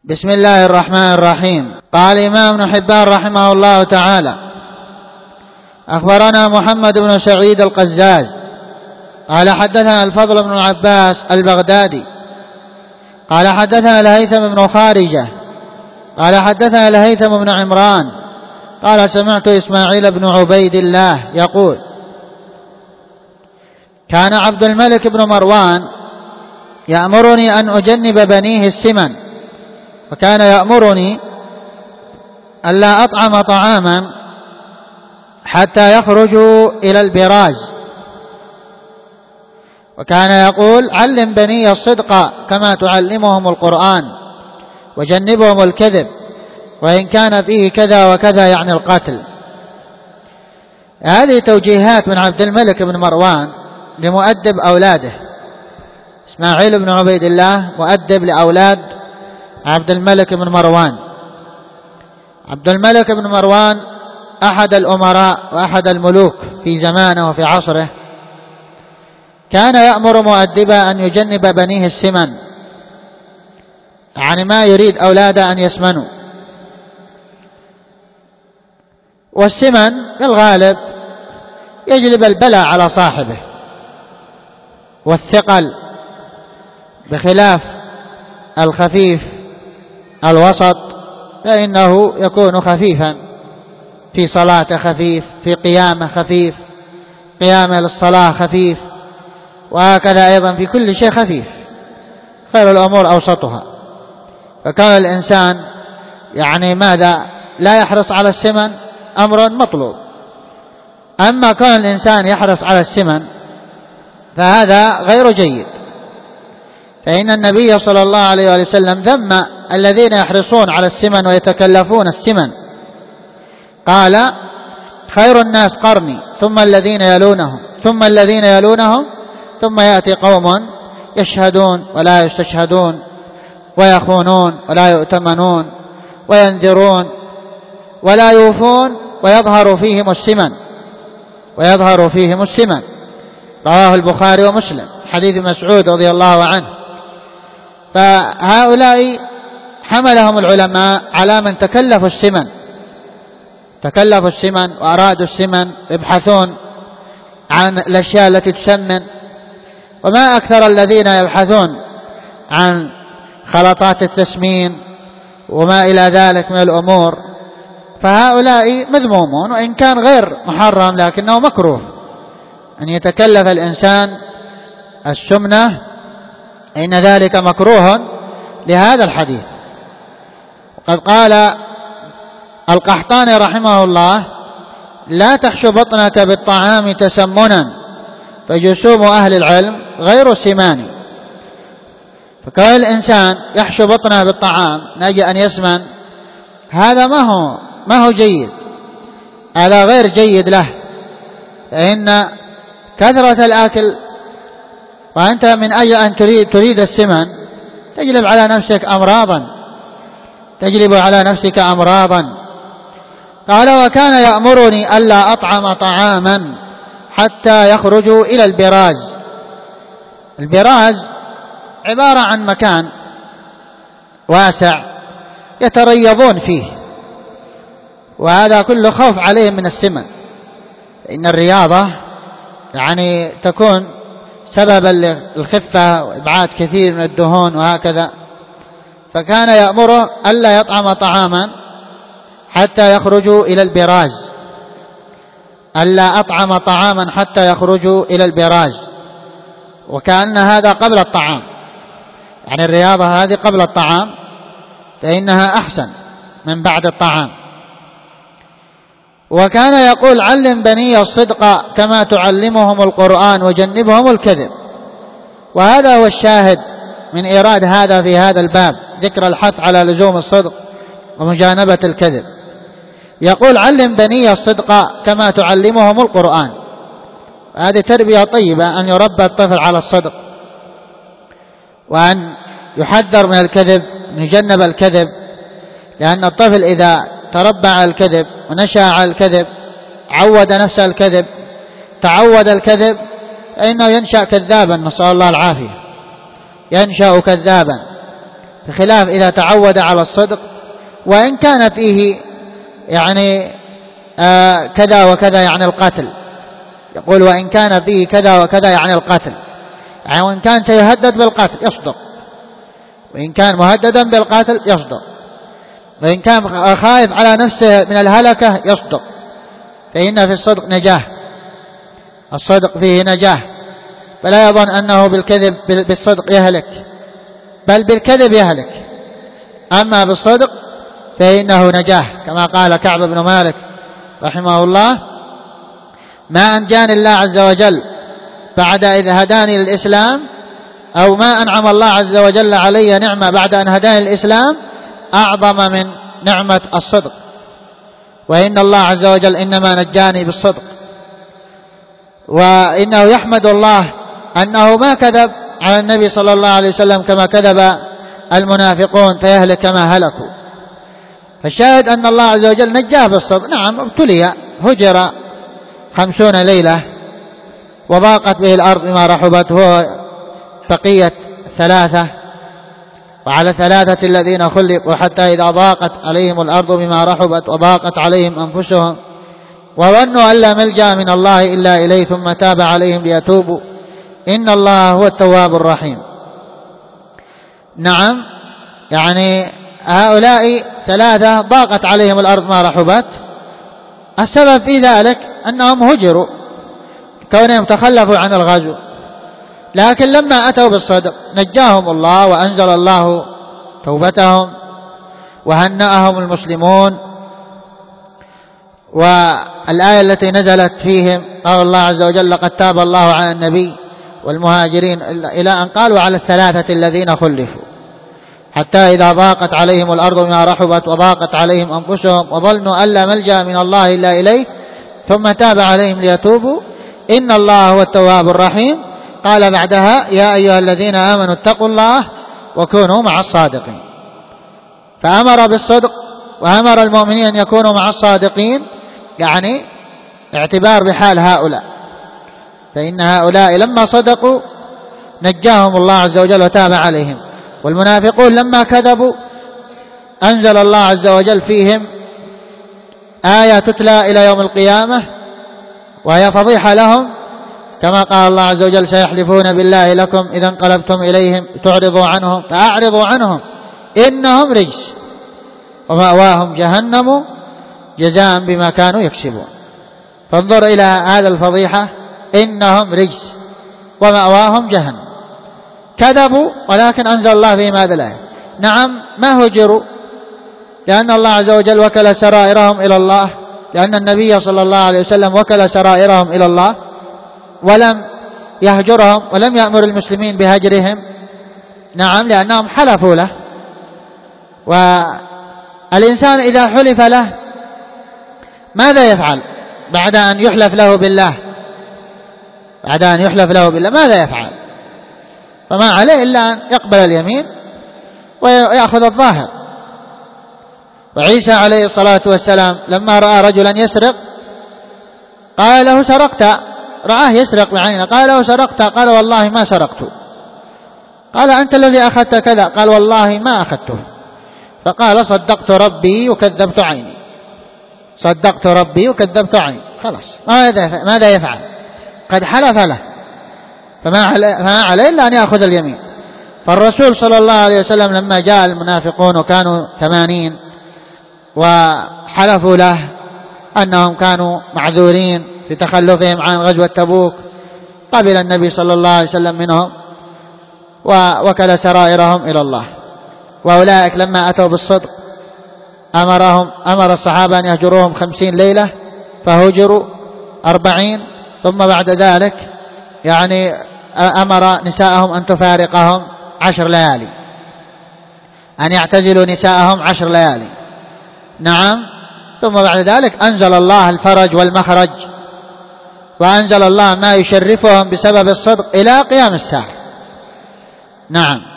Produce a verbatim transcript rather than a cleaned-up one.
بسم الله الرحمن الرحيم. قال الإمام ابن حبان رحمه الله تعالى: أخبرنا محمد بن سعيد القزاز قال حدثنا الفضل بن العباس البغدادي قال حدثنا الهيثم بن خارجة قال حدثنا الهيثم بن عمران قال سمعت إسماعيل بن عبيد الله يقول: كان عبد الملك بن مروان يأمرني أن أجنب بنيه السمن، وكان يأمرني ألا أطعم طعاما حتى يخرجوا إلى البراز، وكان يقول: علم بني الصدق كما تعلمهم القرآن، وجنبهم الكذب وإن كان فيه كذا وكذا، يعني القتل. هذه توجيهات من عبد الملك بن مروان لمؤدب أولاده. إسماعيل بن عبيد الله مؤدب لأولاد عبد الملك بن مروان. عبد الملك بن مروان أحد الأمراء وأحد الملوك في زمانه وفي عصره، كان يأمر مؤدبا أن يجنب بنيه السمن، يعني ما يريد أولاده أن يسمنوا. والسمن في الغالب يجلب البلاء على صاحبه والثقل، بخلاف الخفيف الوسط فإنه يكون خفيفا، في صلاته خفيف، في قيامه خفيف، قيامه للصلاة خفيف، وهكذا أيضا في كل شيء خفيف. خير الأمور أوسطها. فكان الإنسان يعني ماذا لا يحرص على السمن أمر مطلوب. أما كان الإنسان يحرص على السمن فهذا غير جيد، فإن النبي صلى الله عليه وسلم ذم الذين يحرصون على السمن ويتكلفون السمن. قال: خير الناس قرني ثم الذين يلونهم ثم الذين يلونهم ثم يأتي قوم يشهدون ولا يستشهدون ويخونون ولا يؤتمنون وينذرون ولا يوفون ويظهر فيهم السمن ويظهر فيهم السمن. رواه البخاري ومسلم، حديث مسعود رضي الله عنه. فهؤلاء حملهم العلماء على من تكلفوا السمن تكلفوا السمن وأرادوا السمن، يبحثون عن الأشياء التي تسمن. وما أكثر الذين يبحثون عن خلطات التسمين وما إلى ذلك من الأمور، فهؤلاء مذمومون، وإن كان غير محرم لكنه مكروه أن يتكلف الإنسان السمنة، إن ذلك مكروه لهذا الحديث. وقد قال القحطاني رحمه الله: لا تحشو بطنك بالطعام تسمنا، فجسوم أهل العلم غير سمان. فكون الإنسان يحشو بطنه بالطعام نجي أن يسمن، هذا ما هو ما هو جيد، هذا غير جيد له، فإن كثرة الأكل وأنت من أجل أن تريد, تريد السمن تجلب على نفسك أمراضا تجلب على نفسك أمراضا. قال: وكان يأمرني ألا أطعم طعاما حتى يخرجوا إلى البراز. البراز عبارة عن مكان واسع يتريضون فيه، وهذا كله خوف عليهم من السمن، فإن الرياضة يعني تكون سببا للخفة وإبعاد كثير من الدهون وهكذا. فكان يأمره ألا يطعم طعاما حتى يخرجوا إلى البراز، ألا أطعم طعاما حتى يخرجوا إلى البراز، وكأن هذا قبل الطعام، يعني الرياضة هذه قبل الطعام فإنها أحسن من بعد الطعام. وكان يقول: علم بني الصدق كما تعلمهم القرآن وجنبهم الكذب. وهذا هو الشاهد من إيراد هذا في هذا الباب، ذكر الحث على لزوم الصدق ومجانبة الكذب. يقول: علم بني الصدق كما تعلمهم القرآن. هذه تربية طيبة، أن يربى الطفل على الصدق، وأن يحذر من الكذب، أن يجنب الكذب، لأن الطفل إذا تربى على الكذب ونشأ على الكذب، عود نفسه الكذب، تعود الكذب، فإنه ينشأ كذابا، نسأل الله العافية، ينشأ كذابا. بخلاف إذا تعود على الصدق وإن كان فيه يعني آه كذا وكذا يعني القتل، يقول وإن كان فيه كذا وكذا يعني القتل، يعني وإن كان سيهدد بالقتل يصدق، وإن كان مهددا بالقتل يصدق، وإن كان خائف على نفسه من الهلكة يصدق، فإن في الصدق نجاة، الصدق فيه نجاة، فلا يظن أنه بالكذب بالصدق يهلك، بل بالكذب يهلك، أما بالصدق فإنه نجاة، كما قال كعب بن مالك رحمه الله: ما أنجاني الله عز وجل بعد إذ هداني للإسلام، أو ما أنعم الله عز وجل علي نعمة بعد أن هداني للإسلام أعظم من نعمة الصدق، وإن الله عز وجل إنما نجاني بالصدق. وإنه يحمد الله أنه ما كذب على النبي صلى الله عليه وسلم كما كذب المنافقون فيهلك كما هلكوا. فالشاهد أن الله عز وجل نجاه بالصدق. نعم ابتلي، هجر خمسون ليلة وضاقت به الأرض بما رحبت، هو بقية ثلاثة، وعلى ثلاثة الذين خلقوا حتى إذا ضاقت عليهم الأرض بما رحبت وضاقت عليهم أنفسهم وظنوا أن لا ملجأ من الله إلا إليه ثم تاب عليهم ليتوبوا إن الله هو التواب الرحيم. نعم، يعني هؤلاء ثلاثة ضاقت عليهم الأرض ما رحبت، السبب في ذلك أنهم هجروا كونهم تخلفوا عن الغزو، لكن لما أتوا بالصدق نجاهم الله وأنزل الله توبتهم وهنأهم المسلمون. والآية التي نزلت فيهم قال الله عز وجل: لقد تاب الله على النبي والمهاجرين، إلى أن قال: وعلى الثلاثة الذين خلفوا حتى إذا ضاقت عليهم الأرض بما رحبت وضاقت عليهم أنفسهم وظنوا أن لا ملجأ من الله إلا إليه ثم تاب عليهم ليتوبوا إن الله هو التواب الرحيم. قال بعدها: يا أيها الذين آمنوا اتقوا الله وكونوا مع الصادقين. فأمر بالصدق وأمر المؤمنين أن يكونوا مع الصادقين، يعني اعتبار بحال هؤلاء، فإن هؤلاء لما صدقوا نجاهم الله عز وجل وتاب عليهم، والمنافقون لما كذبوا أنزل الله عز وجل فيهم آية تتلى إلى يوم القيامة وهي فضيحة لهم، كما قال الله عز وجل: سيحلفون بالله لكم إذا انقلبتم إليهم تعرضوا عنهم فأعرضوا عنهم إنهم رجس ومأواهم جهنم جزاء بما كانوا يكسبون. فانظر إلى هذا الفضيحة: إنهم رجس ومأواهم جهنم. كذبوا ولكن أنزل الله فيهم هذه الآية. نعم، ما هجروا، لأن الله عز وجل وكل سرائرهم إلى الله، لأن النبي صلى الله عليه وسلم وكل سرائرهم إلى الله ولم يهجرهم ولم يأمر المسلمين بهجرهم. نعم، لأنهم حلفوا له، والإنسان إذا حلف له ماذا يفعل بعد أن يحلف له بالله؟ بعد أن يحلف له بالله ماذا يفعل؟ فما عليه إلا أن يقبل اليمين ويأخذ الظاهر. وعيسى عليه الصلاة والسلام لما رأى رجلا يسرق قال له: سرقت؟ رآه يسرق بعينه قال له: سرقت؟ قال: والله ما سرقت. قال: أنت الذي أخذت كذا؟ قال: والله ما أخذته. فقال: صدقت ربي وكذبت عيني، صدقت ربي وكذبت عيني. خلاص، ماذا يفعل؟ قد حلف له، فما عليه إلا أن يأخذ اليمين. فالرسول صلى الله عليه وسلم لما جاء المنافقون وكانوا ثمانين وحلفوا له أنهم كانوا معذورين في تخلفهم عن غزوة تبوك، قبل النبي صلى الله عليه وسلم منهم ووكل سرائرهم إلى الله. وأولئك لما أتوا بالصدق أمرهم أمر الصحابة أن يهجروهم خمسين ليلة، فهجروا أربعين، ثم بعد ذلك يعني أمر نساءهم أن تفارقهم عشر ليالي، أن يعتزلوا نساءهم عشر ليالي. نعم، ثم بعد ذلك أنزل الله الفرج والمخرج، وأنزل الله ما يشرفهم بسبب الصدق إلى قيام الساعة. نعم.